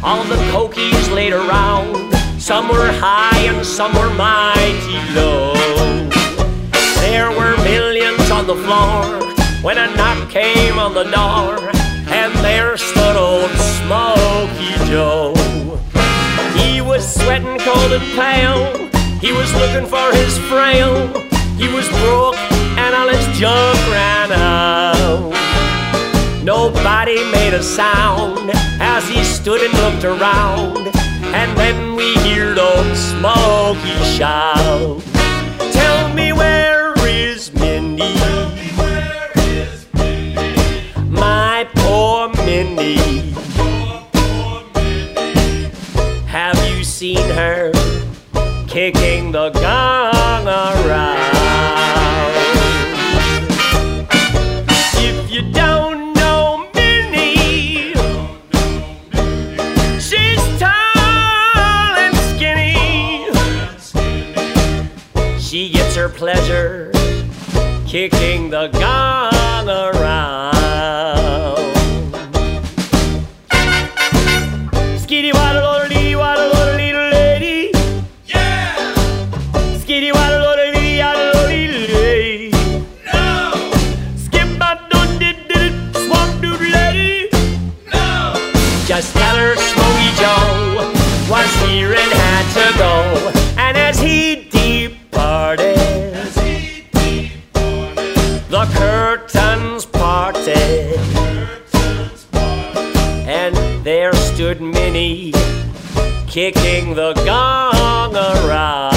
All the cokies laid around, some were high and some were mighty low. There were millions on the floor when a knock came on the door, and there stood old Smokey Joe. He was sweating cold and pale, he was looking for his frail. He was broke and all his junk ran out. Nobody made a sound as he stood and looked around, and then we heard old Smokey shout, "Tell me where is Mindy? My poor Mindy. Have you seen her kicking the gong around? If you don't know Minnie, she's tall and skinny. She gets her pleasure kicking the gong around. Skitty waddle waddle waddle waddle little lady. Yeah. Skitty waddle waddle waddle little lady. No. Skip my doodle did swamp doodle lady. No. Just tell her Smokey Joe was here and had to go, and as he departed, the curtains parted, and there stood Minnie kicking the gong around.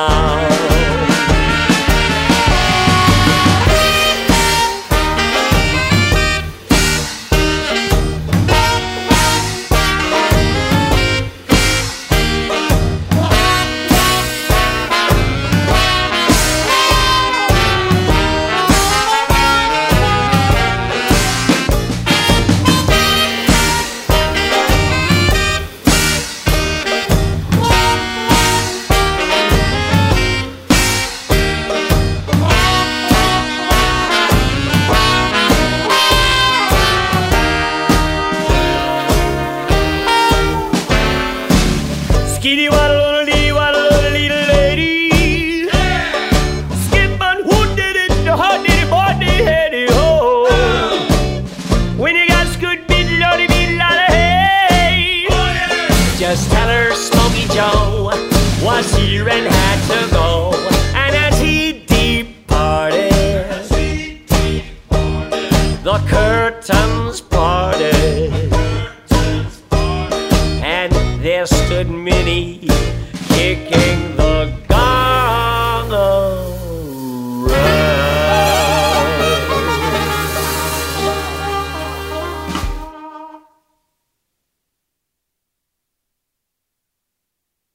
Skitty waddle dee waddle little lady. Yeah. Skip on who did it, the hot did it, boy did heady ho. When you got good beat lordy beat lot of hay. Oh, yeah. Just tell her Smokey Joe was here and had to go, and as he departed, the curtains parted, and there stood Minnie kicking